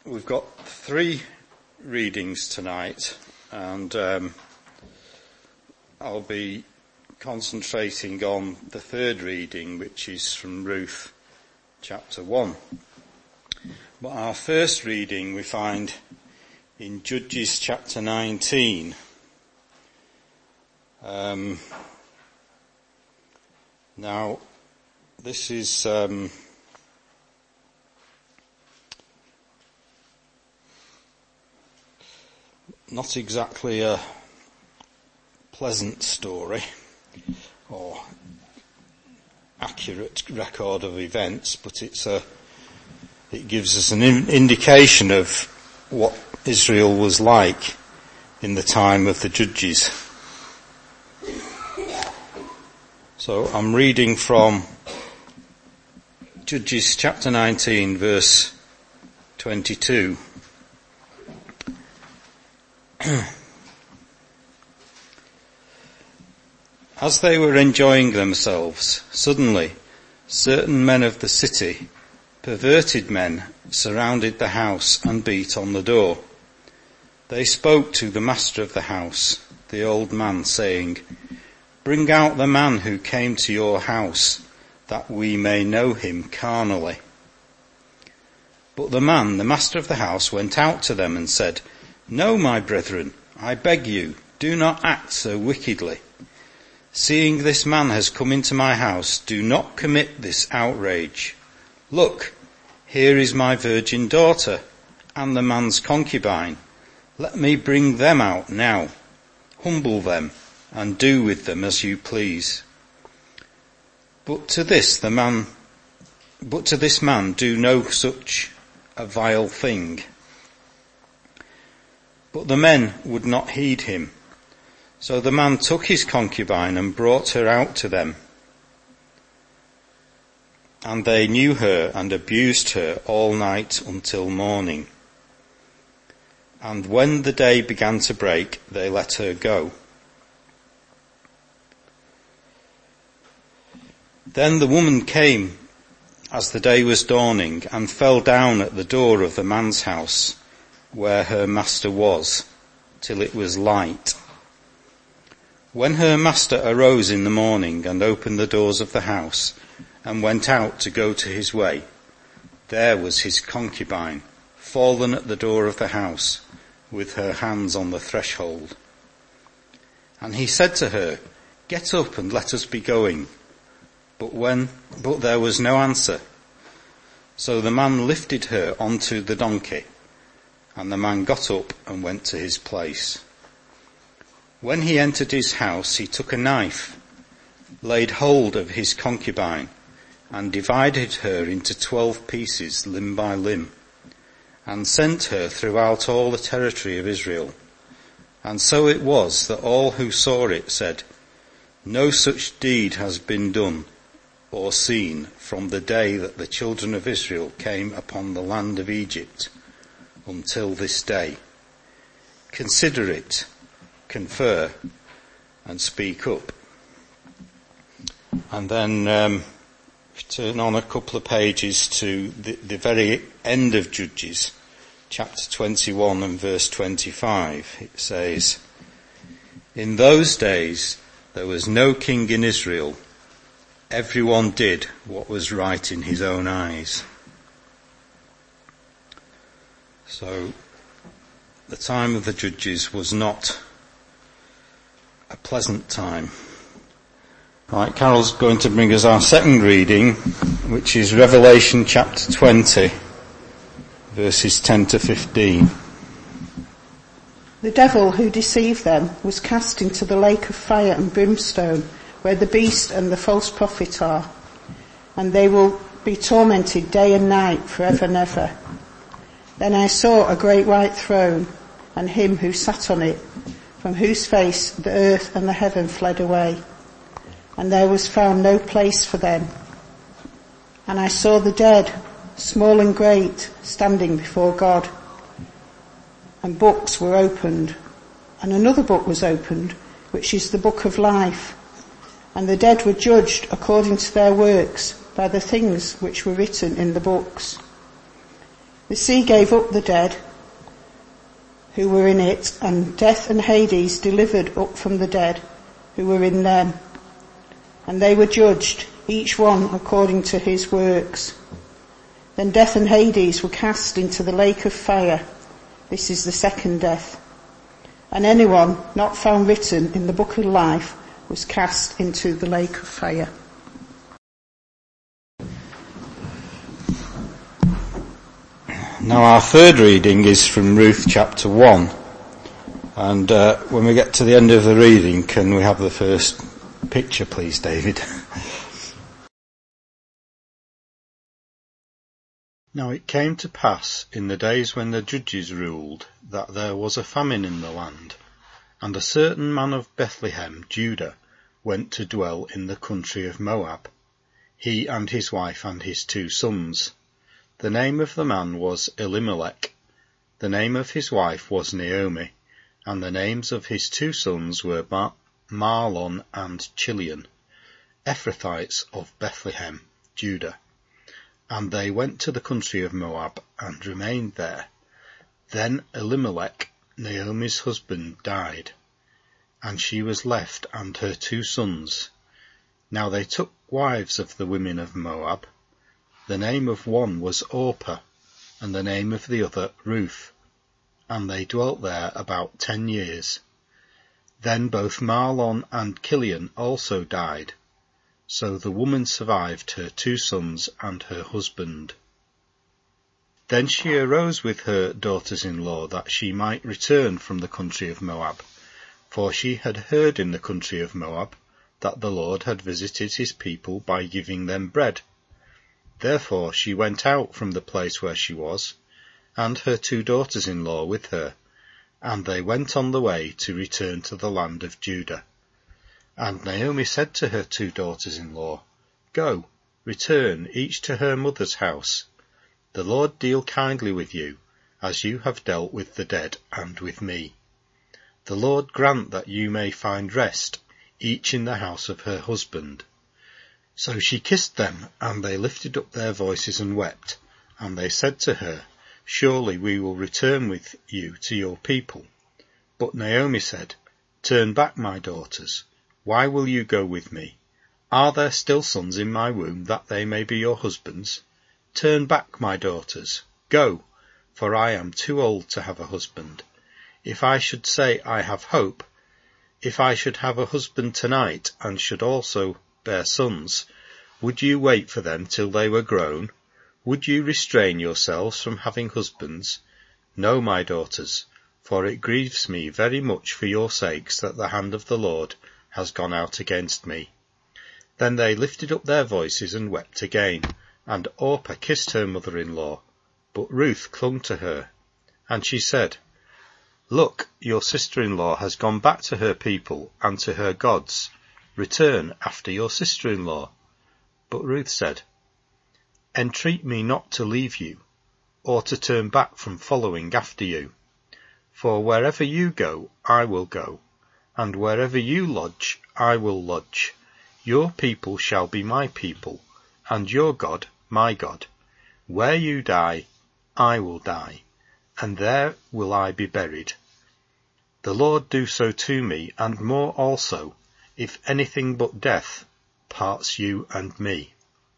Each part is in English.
We've got 3 readings tonight, and I'll be concentrating on the 3rd reading, which is from Ruth chapter 1. But our first reading we find in Judges chapter 19. Now, this is not exactly a pleasant story or accurate record of events, but it gives us an indication of what Israel was like in the time of the Judges. So I'm reading from Judges chapter 19, verse 22. As they were enjoying themselves, suddenly certain men of the city, perverted men, surrounded the house and beat on the door. They spoke to the master of the house, the old man, saying, "Bring out the man who came to your house, that we may know him carnally." But the master of the house, went out to them and said, "No, my brethren, I beg you, do not act so wickedly. Seeing this man has come into my house, do not commit this outrage. Look, here is my virgin daughter and the man's concubine. Let me bring them out now, humble them, and do with them as you please. But to this man do no such a vile thing." But the men would not heed him. So the man took his concubine and brought her out to them. And they knew her and abused her all night until morning. And when the day began to break, they let her go. Then the woman came as the day was dawning and fell down at the door of the man's house where her master was, till it was light. When her master arose in the morning and opened the doors of the house and went out to go to his way, there was his concubine, fallen at the door of the house, with her hands on the threshold. And he said to her, "Get up and let us be going." But there was no answer. So the man lifted her onto the donkey, and the man got up and went to his place. When he entered his house, he took a knife, laid hold of his concubine, and divided her into 12 pieces, limb by limb, and sent her throughout all the territory of Israel. And so it was that all who saw it said, "No such deed has been done or seen from the day that the children of Israel came upon the land of Egypt until this day. Consider it, confer, and speak up." And then turn on a couple of pages to the very end of Judges, chapter 21 and verse 25. It says, "In those days there was no king in Israel. Everyone did what was right in his own eyes." So the time of the Judges was not a pleasant time. Right, Carol's going to bring us our second reading, which is Revelation chapter 20, verses 10 to 15. The devil who deceived them was cast into the lake of fire and brimstone, where the beast and the false prophet are, and they will be tormented day and night forever and ever. Then I saw a great white throne, and him who sat on it, from whose face the earth and the heaven fled away, and there was found no place for them. And I saw the dead, small and great, standing before God. And books were opened, and another book was opened, which is the book of life. And the dead were judged according to their works by the things which were written in the books. The sea gave up the dead who were in it, and death and Hades delivered up from the dead who were in them. And they were judged, each one according to his works. Then death and Hades were cast into the lake of fire. This is the second death. And anyone not found written in the book of life was cast into the lake of fire. Now our third reading is from Ruth chapter 1. And when we get to the end of the reading, can we have the first picture, please, David? Now it came to pass in the days when the judges ruled that there was a famine in the land, and a certain man of Bethlehem, Judah, went to dwell in the country of Moab, he and his wife and his 2 sons. The name of the man was Elimelech, the name of his wife was Naomi, and the names of his 2 sons were Mahlon and Chilion, Ephrathites of Bethlehem, Judah. And they went to the country of Moab and remained there. Then Elimelech, Naomi's husband, died, and she was left and her 2 sons. Now they took wives of the women of Moab. The name of one was Orpah, and the name of the other Ruth, and they dwelt there about 10 years. Then both Mahlon and Chilion also died, so the woman survived her 2 sons and her husband. Then she arose with her daughters-in-law that she might return from the country of Moab, for she had heard in the country of Moab that the Lord had visited his people by giving them bread. Therefore she went out from the place where she was, and her 2 daughters-in-law with her, and they went on the way to return to the land of Judah. And Naomi said to her 2 daughters-in-law, Go, return, each to her mother's house. The Lord deal kindly with you, as you have dealt with the dead and with me. The Lord grant that you may find rest, each in the house of her husband. So she kissed them, and they lifted up their voices and wept. And they said to her, Surely we will return with you to your people. But Naomi said, Turn back, my daughters. Why will you go with me? Are there still sons in my womb, that they may be your husbands? Turn back, my daughters. Go, for I am too old to have a husband. If I should say I have hope, if I should have a husband tonight, and should also bear sons, would you wait for them till they were grown? Would you restrain yourselves from having husbands? No, my daughters, for it grieves me very much for your sakes that the hand of the Lord has gone out against me. Then they lifted up their voices and wept again, and Orpah kissed her mother-in-law, but Ruth clung to her. And she said, Look, your sister-in-law has gone back to her people and to her gods. Return after your sister-in-law. But Ruth said, Entreat me not to leave you, or to turn back from following after you. For wherever you go, I will go, and wherever you lodge, I will lodge. Your people shall be my people, and your God my God. Where you die, I will die, and there will I be buried. The Lord do so to me, and more also, if anything but death parts you and me.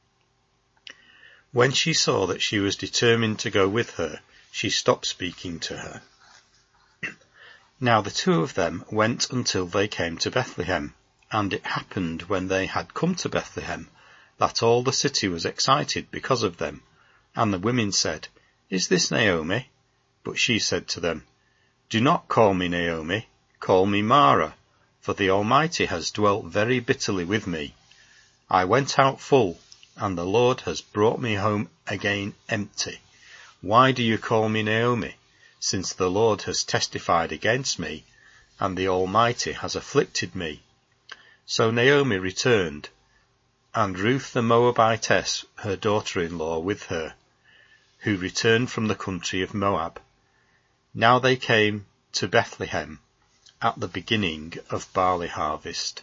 When she saw that she was determined to go with her, she stopped speaking to her. Now the 2 of them went until they came to Bethlehem, and it happened when they had come to Bethlehem that all the city was excited because of them. And the women said, Is this Naomi? But she said to them, Do not call me Naomi, call me Mara, for the Almighty has dwelt very bitterly with me. I went out full, and the Lord has brought me home again empty. Why do you call me Naomi, since the Lord has testified against me, and the Almighty has afflicted me? So Naomi returned, and Ruth the Moabitess, her daughter-in-law, with her, who returned from the country of Moab. Now they came to Bethlehem at the beginning of barley harvest.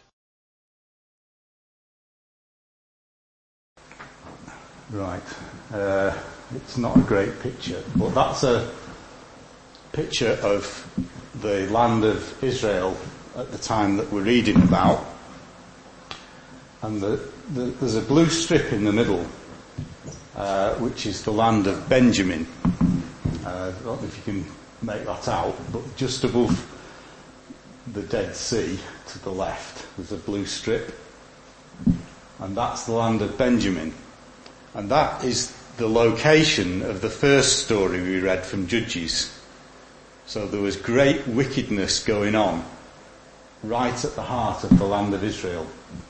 Right. It's not a great picture, but that's a picture of the land of Israel at the time that we're reading about. And there's a blue strip in the middle, which is the land of Benjamin. I don't know if you can make that out, but just above the Dead Sea to the left, there's a blue strip. And that's the land of Benjamin. And that is the location of the first story we read from Judges. So there was great wickedness going on right at the heart of the land of Israel.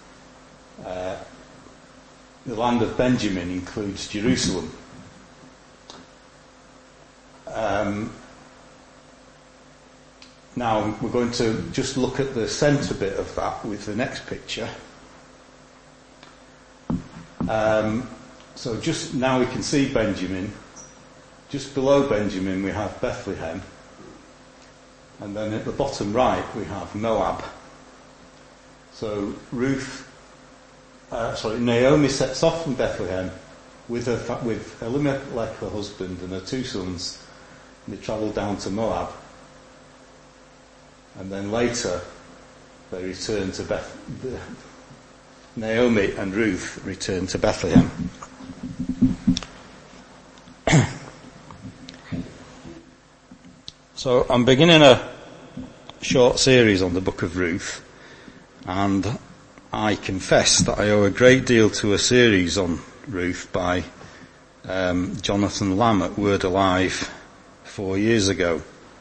The land of Benjamin includes Jerusalem. Now we're going to just look at the centre bit of that with the next picture. So just now we can see Benjamin. Just below Benjamin we have Bethlehem. And then at the bottom right we have Moab. So Naomi sets off from Bethlehem with Elimelech, her husband, and her 2 sons. And they travel down to Moab. And then later they return to Naomi and Ruth return to Bethlehem. So I'm beginning a short series on the book of Ruth, and I confess that I owe a great deal to a series on Ruth by Jonathan Lamb at Word Alive 4 years ago,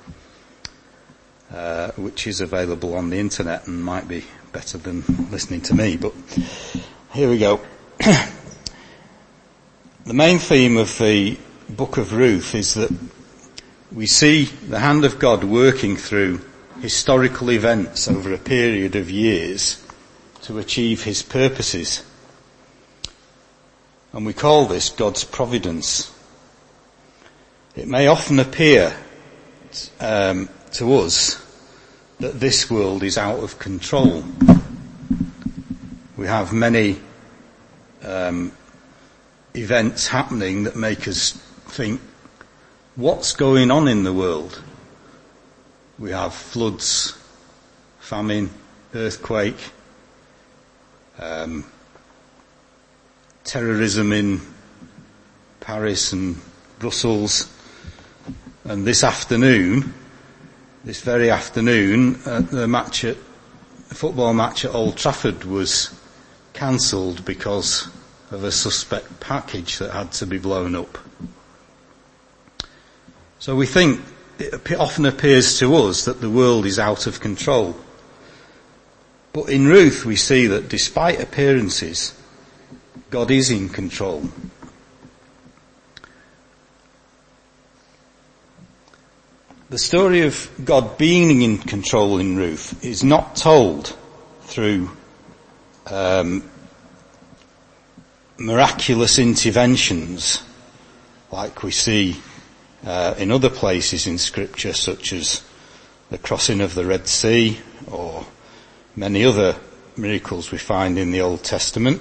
which is available on the internet and might be better than listening to me, but here we go. The main theme of the book of Ruth is that we see the hand of God working through historical events over a period of years to achieve his purposes. And we call this God's providence. It may often appear to us that this world is out of control. We have many events happening that make us think, what's going on in the world? We have floods, famine, earthquake, terrorism in Paris and Brussels. And this very afternoon, the football match at Old Trafford was cancelled because of a suspect package that had to be blown up. So we think it often appears to us that the world is out of control. But in Ruth we see that despite appearances, God is in control. The story of God being in control in Ruth is not told through miraculous interventions like we see in other places in Scripture, such as the crossing of the Red Sea or many other miracles we find in the Old Testament.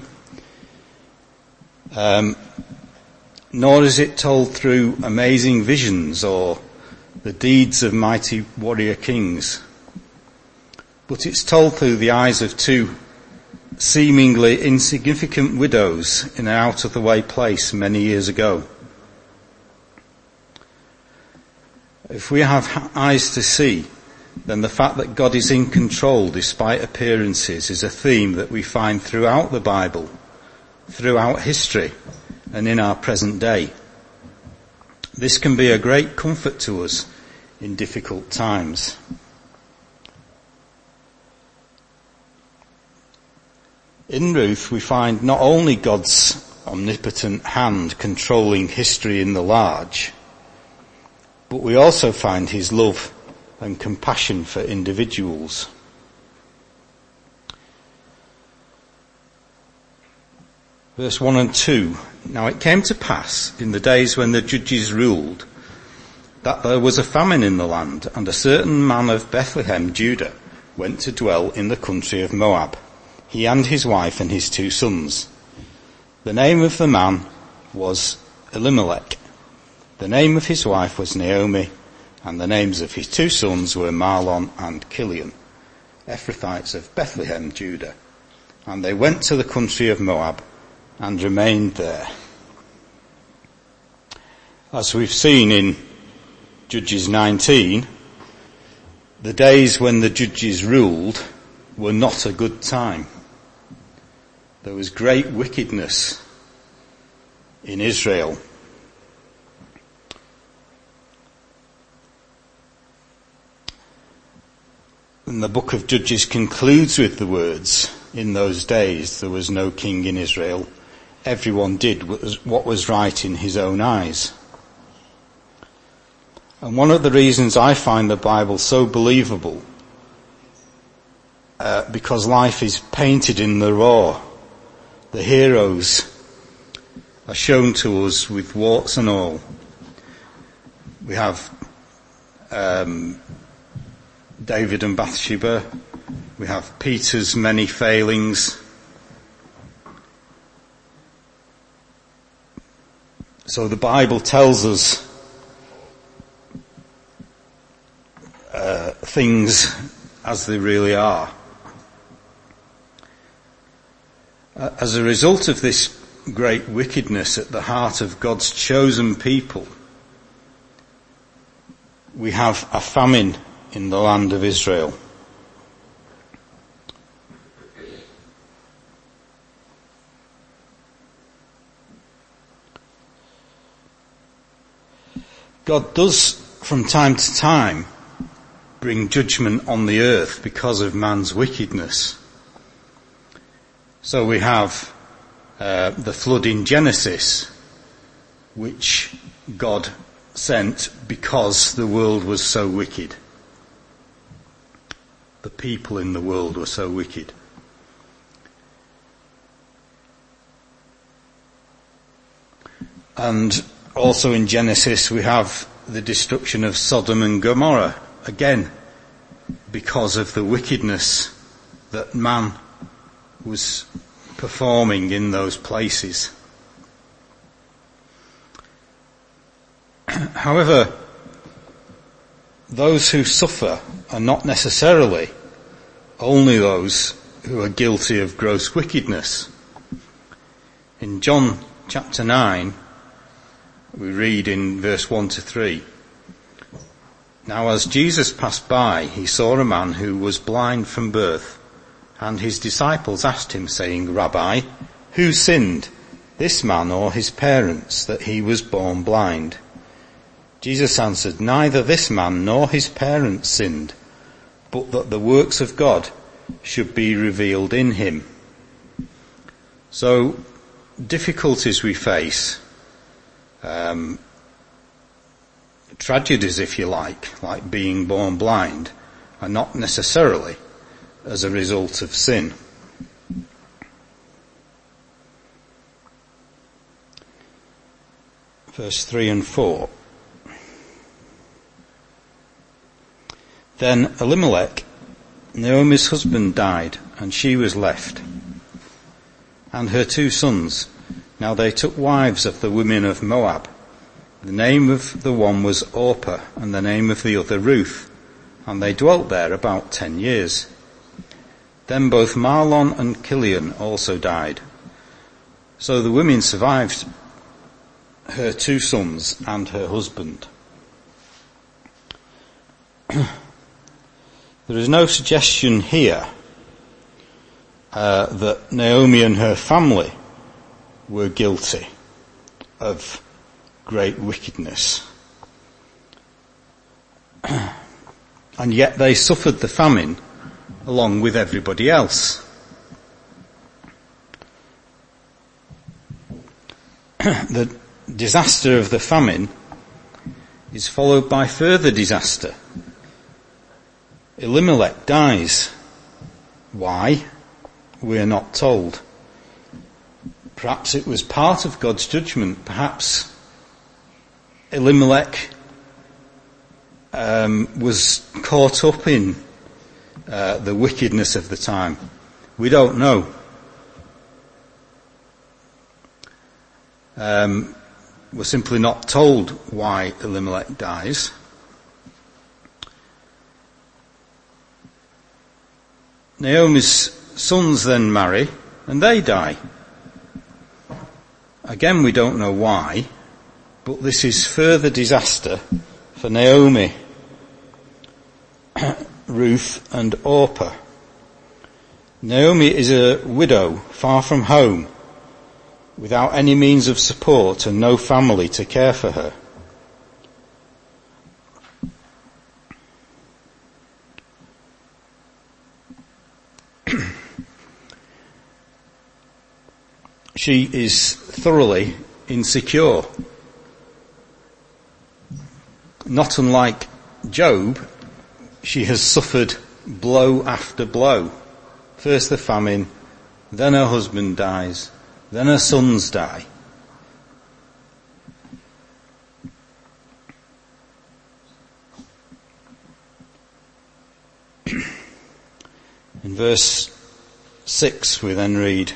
Nor is it told through amazing visions or the deeds of mighty warrior kings. But it's told through the eyes of 2 seemingly insignificant widows in an out-of-the-way place many years ago. If we have eyes to see, then the fact that God is in control despite appearances is a theme that we find throughout the Bible, throughout history, and in our present day. This can be a great comfort to us in difficult times. In Ruth we find not only God's omnipotent hand controlling history in the large, but we also find his love and compassion for individuals. Verse 1 and 2. Now it came to pass in the days when the judges ruled that there was a famine in the land, and a certain man of Bethlehem, Judah, went to dwell in the country of Moab, he and his wife and his 2 sons. The name of the man was Elimelech, The name of his wife was Naomi, and the names of his 2 sons were Mahlon and Chilion, Ephrathites of Bethlehem, Judah. And they went to the country of Moab and remained there. As we've seen in Judges 19, the days when the judges ruled were not a good time. There was great wickedness in Israel. And the book of Judges concludes with the words, "In those days there was no king in Israel. Everyone did what was right in his own eyes." And one of the reasons I find the Bible so believable, because life is painted in the raw. The heroes are shown to us with warts and all. We have David and Bathsheba. We have Peter's many failings. So the Bible tells us things as they really are. As a result of this great wickedness at the heart of God's chosen people, we have a famine in the land of Israel. God does, from time to time, bring judgment on the earth because of man's wickedness. So we have the flood in Genesis, which God sent because the world was so wicked. The people in the world were so wicked. And also in Genesis we have the destruction of Sodom and Gomorrah, again, because of the wickedness that man was performing in those places. However, those who suffer are not necessarily only those who are guilty of gross wickedness. In John chapter 9, we read in verse 1 to 3, "Now as Jesus passed by, he saw a man who was blind from birth, and his disciples asked him, saying, 'Rabbi, who sinned, this man or his parents, that he was born blind?' Jesus answered, 'Neither this man nor his parents sinned, but that the works of God should be revealed in him.'" So, difficulties we face, tragedies if you like being born blind, are not necessarily as a result of sin. Verse 3 and 4. "Then Elimelech, Naomi's husband, died, and she was left, and her 2 sons. Now they took wives of the women of Moab. The name of the one was Orpah, and the name of the other Ruth, and they dwelt there about 10 years. Then both Mahlon and Chilion also died. So the women survived her 2 sons and her husband." There is no suggestion here that Naomi and her family were guilty of great wickedness. And yet they suffered the famine along with everybody else. The disaster of the famine is followed by further disaster. Elimelech dies. Why? We are not told. Perhaps it was part of God's judgment. Perhaps Elimelech was caught up in the wickedness of the time. We don't know. we're simply not told why Elimelech dies. Naomi's sons then marry and they die. Again, we don't know why, but this is further disaster for Naomi, Ruth and Orpah. Naomi is a widow, far from home, without any means of support and no family to care for her. She is thoroughly insecure. Not unlike Job, she has suffered blow after blow. First the famine, then her husband dies, then her sons die. In verse 6 we then read,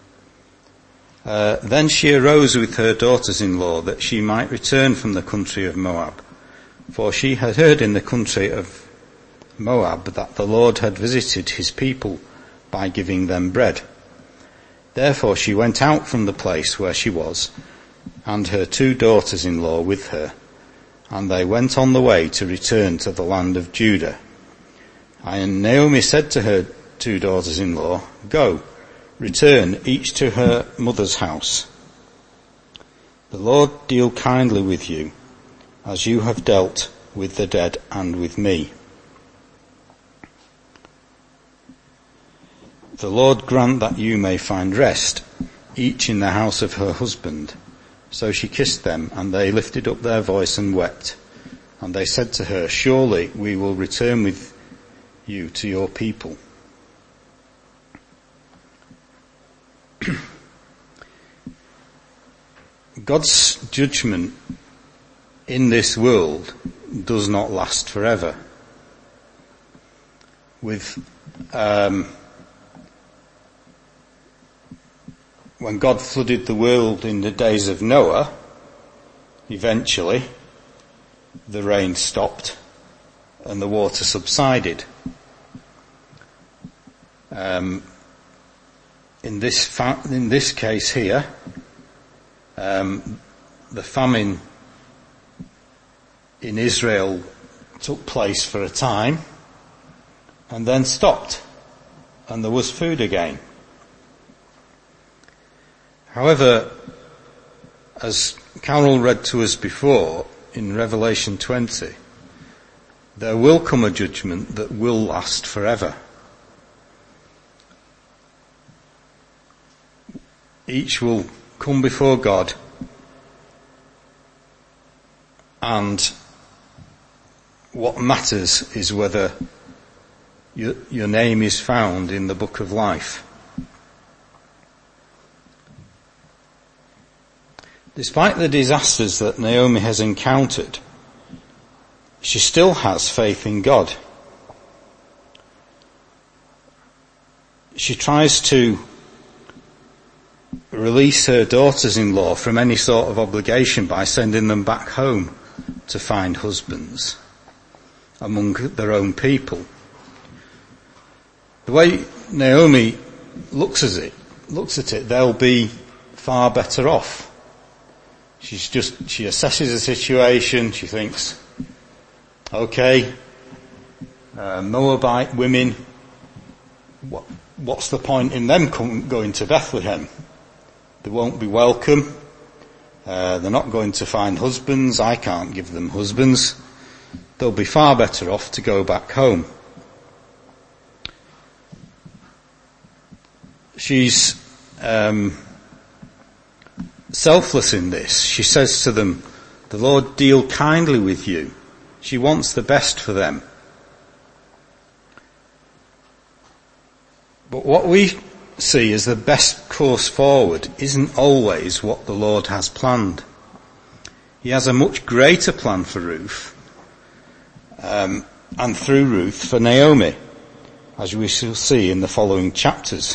Then she arose with her daughters-in-law that she might return from the country of Moab, for she had heard in the country of Moab that the Lord had visited his people by giving them bread. Therefore she went out from the place where she was, and her 2 daughters-in-law with her, and they went on the way to return to the land of Judah. And Naomi said to her 2 daughters-in-law, Go, return each to her mother's house. The Lord deal kindly with you, as you have dealt with the dead and with me. The Lord grant that you may find rest, each in the house of her husband. So she kissed them, and they lifted up their voice and wept. And they said to her, Surely we will return with you to your people. God's judgment in this world does not last forever. When God flooded the world in the days of Noah, eventually the rain stopped and the water subsided. In this case here, the famine in Israel took place for a time and then stopped, and there was food again. However, as Carol read to us before in Revelation 20, there will come a judgment that will last forever. Each will come before God, and what matters is whether your name is found in the book of life. Despite the disasters that Naomi has encountered, she still has faith in God. She tries to release her daughters-in-law from any sort of obligation by sending them back home to find husbands among their own people. The way Naomi looks at it, they'll be far better off. She assesses the situation, she thinks, okay, Moabite women, what's the point in them going to Bethlehem? They won't be welcome, they're not going to find husbands, I can't give them husbands, they'll be far better off to go back home. She's selfless in this. She says to them, the Lord deal kindly with you. She wants the best for them. But what we see as the best course forward isn't always what the Lord has planned. He has a much greater plan for Ruth, and through Ruth for Naomi, as we shall see in the following chapters.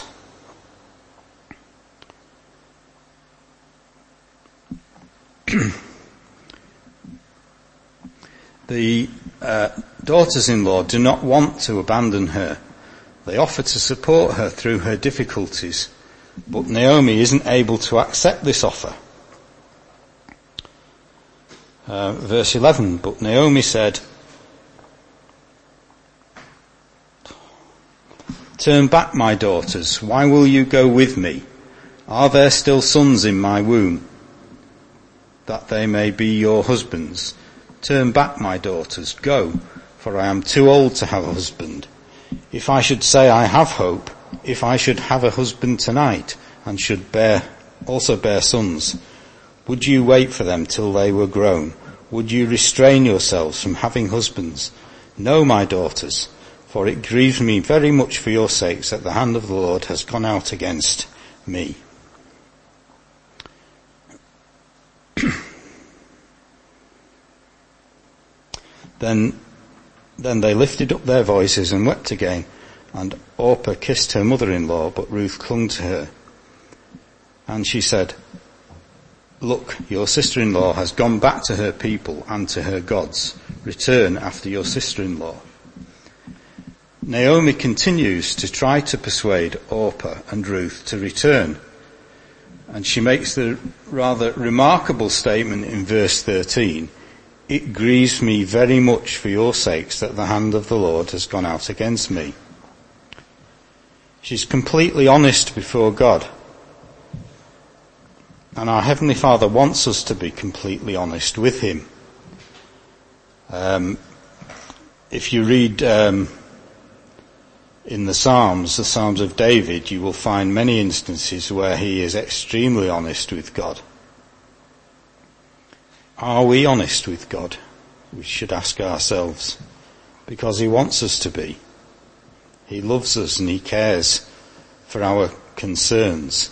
The daughters-in-law do not want to abandon her. They offer to support her through her difficulties, but Naomi isn't able to accept this offer. Verse 11, but Naomi said, "Turn back, my daughters. Why will you go with me? Are there still sons in my womb, that they may be your husbands? Turn back, my daughters. Go, for I am too old to have a husband. If I should say I have hope, if I should have a husband tonight, and should also bear sons, would you wait for them till they were grown? Would you restrain yourselves from having husbands? No, my daughters, for it grieves me very much for your sakes that the hand of the Lord has gone out against me." Then they lifted up their voices and wept again, and Orpah kissed her mother-in-law, but Ruth clung to her. And she said, "Look, your sister-in-law has gone back to her people and to her gods. Return after your sister-in-law." Naomi continues to try to persuade Orpah and Ruth to return. And she makes the rather remarkable statement in verse 13, "It grieves me very much for your sakes that the hand of the Lord has gone out against me." She's completely honest before God. And our Heavenly Father wants us to be completely honest with Him. If you read in the Psalms of David, you will find many instances where he is extremely honest with God. Are we honest with God? We should ask ourselves, because He wants us to be. He loves us and He cares for our concerns.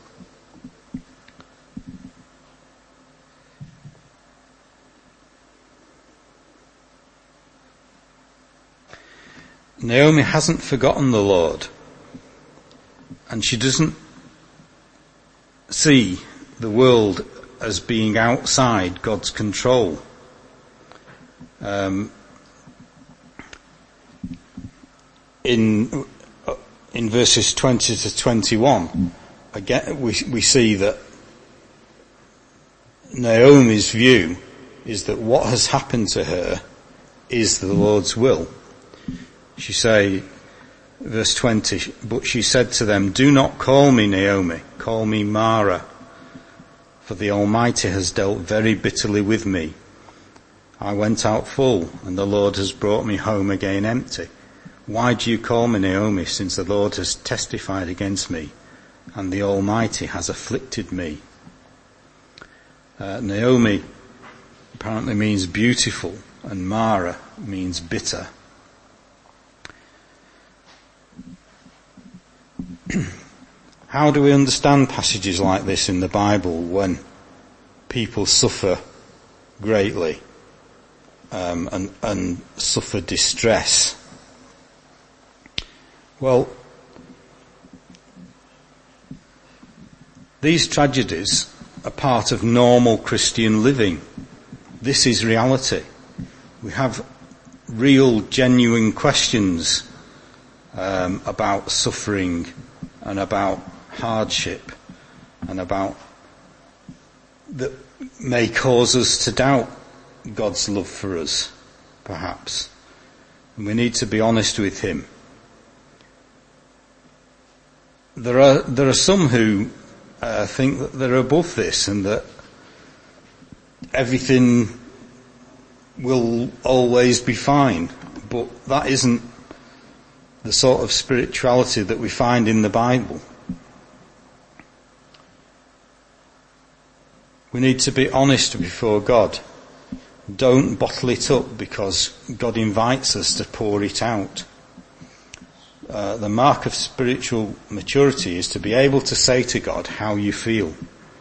Naomi hasn't forgotten the Lord, and she doesn't see the world as being outside God's control. In verses 20 to 21, again we see that Naomi's view is that what has happened to her is the Lord's will. She say, verse 20, but she said to them, "Do not call me Naomi, call me Mara, for the Almighty has dealt very bitterly with me. I went out full, and the Lord has brought me home again empty. Why do you call me Naomi, since the Lord has testified against me, and the Almighty has afflicted me?" Naomi apparently means beautiful, and Mara means bitter. How do we understand passages like this in the Bible when people suffer greatly and suffer distress? Well, these tragedies are part of normal Christian living. This is reality. We have real, genuine questions about suffering and about hardship and about that may cause us to doubt God's love for us, perhaps. And we need to be honest with Him. There are some who think that they're above this and that everything will always be fine, but that isn't the sort of spirituality that we find in the Bible. We need to be honest before God. Don't bottle it up, because God invites us to pour it out. The mark of spiritual maturity is to be able to say to God how you feel.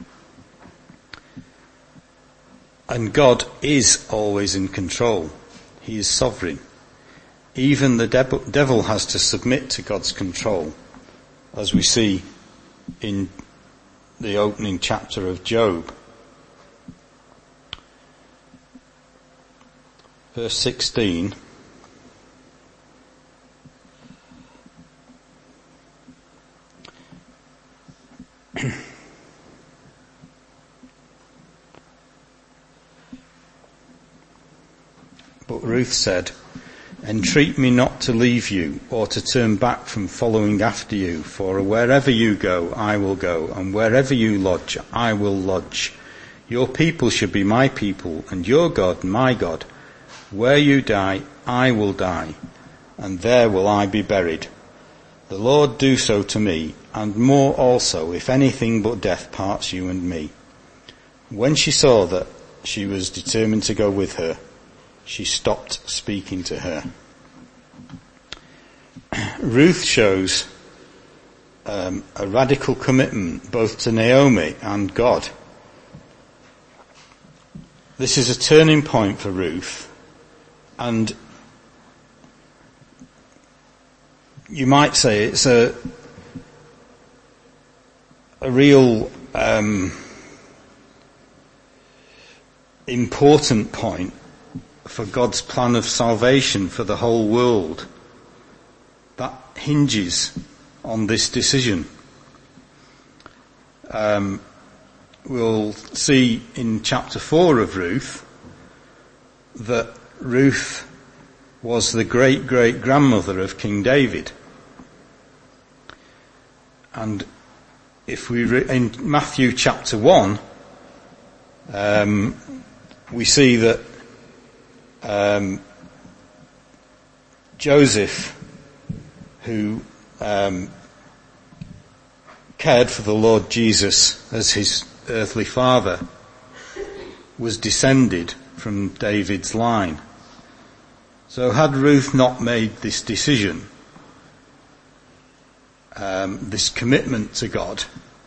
And God is always in control. He is sovereign. Even the devil has to submit to God's control, as we see in the opening chapter of Job. verse 16. But Ruth said, "Entreat me not to leave you, or to turn back from following after you, for wherever you go, I will go, and wherever you lodge, I will lodge. Your people should be my people, and your God my God. Where you die, I will die, and there will I be buried. The Lord do so to me, and more also, if anything but death parts you and me." When she saw that she was determined to go with her, she stopped speaking to her. Ruth shows a radical commitment both to Naomi and God. This is a turning point for Ruth, and you might say it's a real important point for God's plan of salvation for the whole world that hinges on this decision. We'll see in chapter 4 of Ruth that Ruth was the great-great-grandmother of King David. And if we in Matthew chapter 1, we see that Joseph, who cared for the Lord Jesus as his earthly father, was descended from David's line. So had Ruth not made this decision, this commitment to God,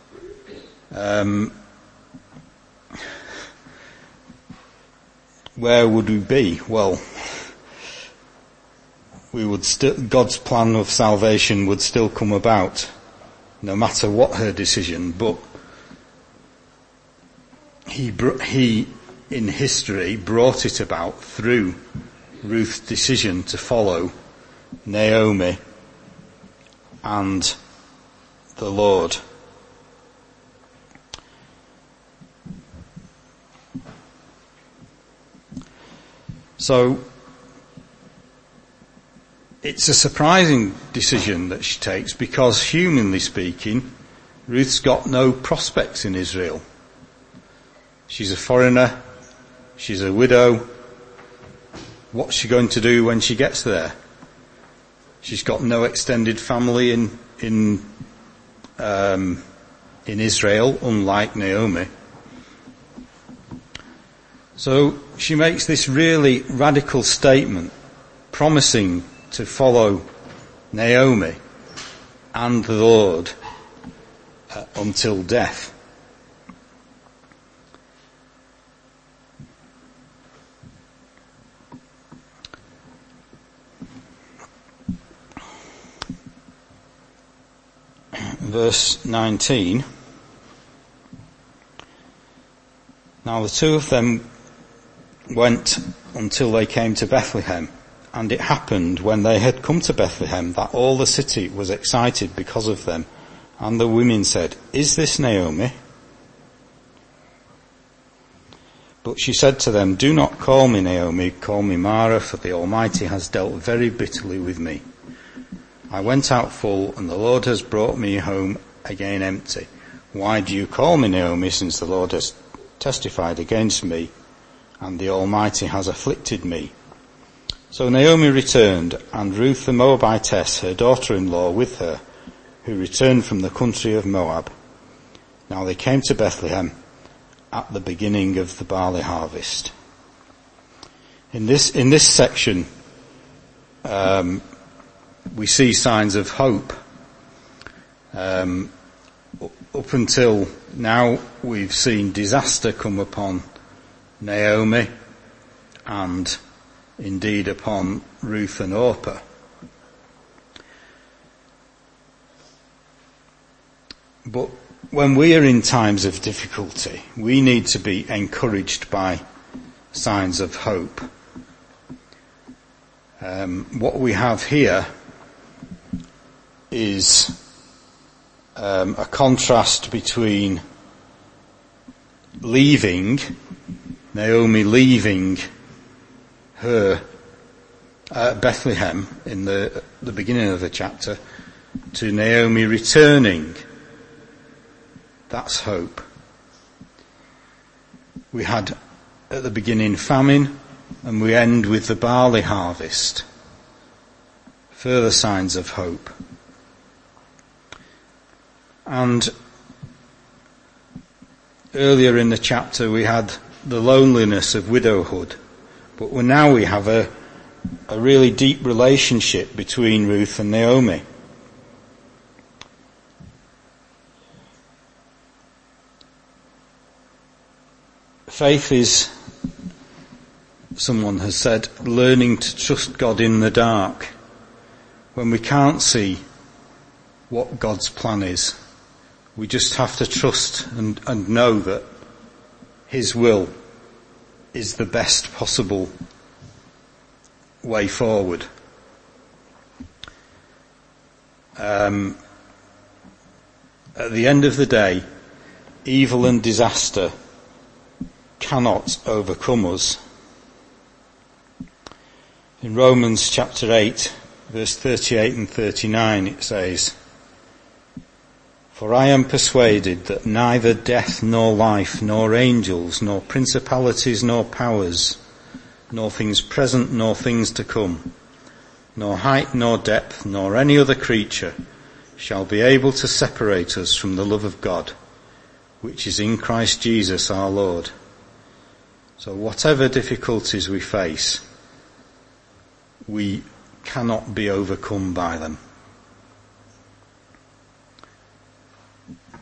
where would we be? Well, God's plan of salvation would still come about, no matter what her decision, but he in history brought it about through Ruth's decision to follow Naomi and the Lord. So it's a surprising decision that she takes, because humanly speaking, Ruth's got no prospects in Israel. She's a foreigner, she's a widow. What's she going to do when she gets there? She's got no extended family in Israel, unlike Naomi. So she makes this really radical statement, promising to follow Naomi and the Lord until death. Verse 19. Now the two of them went until they came to Bethlehem, and it happened when they had come to Bethlehem that all the city was excited because of them, and the women said, "Is this Naomi?" But she said to them, "Do not call me Naomi, call me Mara, for the Almighty has dealt very bitterly with me. I went out full, and the Lord has brought me home again empty. Why do you call me Naomi, since the Lord has testified against me, and the Almighty has afflicted me?" So Naomi returned, and Ruth the Moabitess, her daughter-in-law, with her, who returned from the country of Moab. Now they came to Bethlehem at the beginning of the barley harvest. In this section, we see signs of hope. Up until now, we've seen disaster come upon Naomi and indeed upon Ruth and Orpah. But when we are in times of difficulty, we need to be encouraged by signs of hope. What we have here is a contrast between Naomi leaving her Bethlehem in the beginning of the chapter, to Naomi returning. That's hope. We had at the beginning famine, and we end with the barley harvest. Further signs of hope. And earlier in the chapter we had the loneliness of widowhood, but now we have a really deep relationship between Ruth and Naomi. Faith is, someone has said, learning to trust God in the dark, when we can't see what God's plan is. We just have to trust and know that His will is the best possible way forward. At the end of the day, evil and disaster cannot overcome us. In Romans chapter 8, verse 38 and 39, it says, "For I am persuaded that neither death nor life, nor angels, nor principalities, nor powers, nor things present, nor things to come, nor height, nor depth, nor any other creature shall be able to separate us from the love of God, which is in Christ Jesus our Lord." So whatever difficulties we face, we cannot be overcome by them.